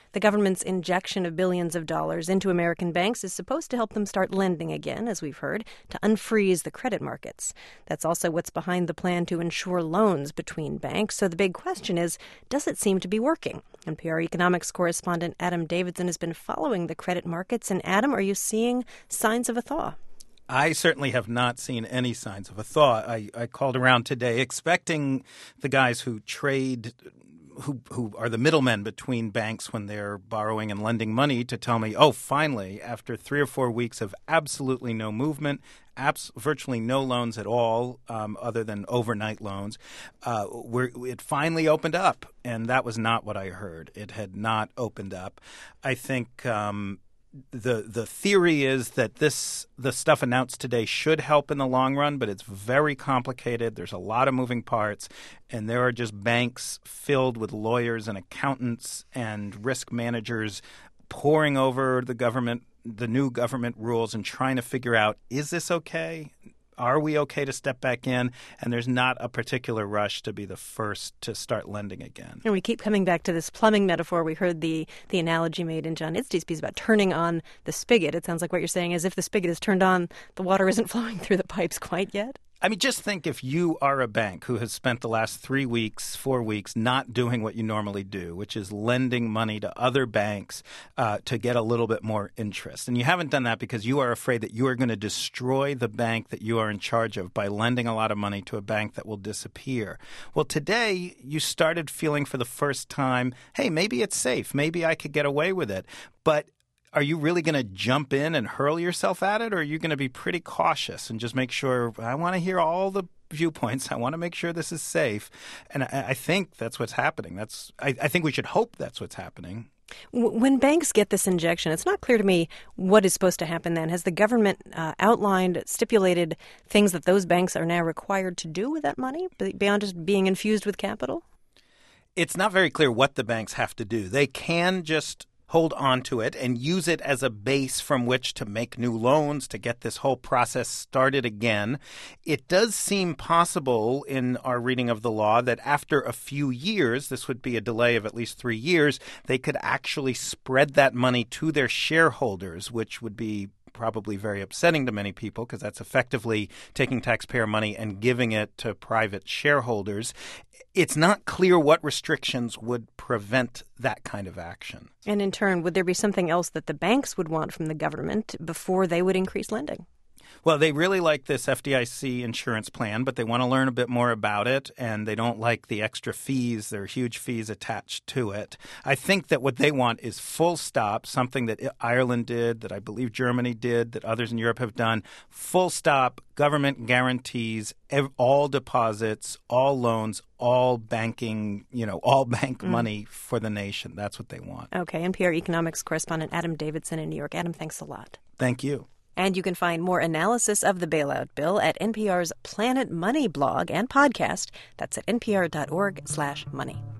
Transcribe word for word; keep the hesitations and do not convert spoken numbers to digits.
The government's injection of billions of dollars into American banks is supposed to help them start lending again, as we've heard, to unfreeze the credit markets. That's also what's behind the plan to ensure loans between banks. So the big question is, does it seem to be working? N P R economics correspondent Adam Davidson has been following the credit markets. And Adam, are you seeing signs of a thaw? I certainly have not seen any signs of a thaw. I, I called around today expecting the guys who trade, who who are the middlemen between banks when they're borrowing and lending money to tell me, oh, finally, after three or four weeks of absolutely no movement, abs- virtually no loans at all um, other than overnight loans, uh, we're, it finally opened up. And that was not what I heard. It had not opened up. I think um, – The the theory is that this the stuff announced today should help in the long run, but it's very complicated. There's a lot of moving parts, and there are just banks filled with lawyers and accountants and risk managers poring over the government, the new government rules and trying to figure out, is this okay? Are we okay to step back in? And there's not a particular rush to be the first to start lending again. And we keep coming back to this plumbing metaphor. We heard the the analogy made in John Itzdy's piece about turning on the spigot. It sounds like what you're saying is if the spigot is turned on, the water isn't flowing through the pipes quite yet. I mean, just think if you are a bank who has spent the last three weeks, four weeks not doing what you normally do, which is lending money to other banks uh, to get a little bit more interest. And you haven't done that because you are afraid that you are going to destroy the bank that you are in charge of by lending a lot of money to a bank that will disappear. Well, today you started feeling for the first time, hey, maybe it's safe. Maybe I could get away with it. But are you really going to jump in and hurl yourself at it, or are you going to be pretty cautious and just make sure, I want to hear all the viewpoints. I want to make sure this is safe. And I, I think that's what's happening. That's I, I think we should hope that's what's happening. When banks get this injection, it's not clear to me what is supposed to happen then. Has the government uh, outlined, stipulated things that those banks are now required to do with that money beyond just being infused with capital? It's not very clear what the banks have to do. They can just hold on to it and use it as a base from which to make new loans, to get this whole process started again. It does seem possible in our reading of the law that after a few years, this would be a delay of at least three years, they could actually spread that money to their shareholders, which would be probably very upsetting to many people because that's effectively taking taxpayer money and giving it to private shareholders. It's not clear what restrictions would prevent that kind of action. And in turn, would there be something else that the banks would want from the government before they would increase lending? Well, they really like this F D I C insurance plan, but they want to learn a bit more about it, and they don't like the extra fees. There are huge fees attached to it. I think that what they want is full stop, something that Ireland did, that I believe Germany did, that others in Europe have done. Full stop, government guarantees all deposits, all loans, all banking, you know, all bank mm. money for the nation. That's what they want. Okay. N P R economics correspondent Adam Davidson in New York. Adam, thanks a lot. Thank you. And you can find more analysis of the bailout bill at N P R's Planet Money blog and podcast. That's at npr.org slash money.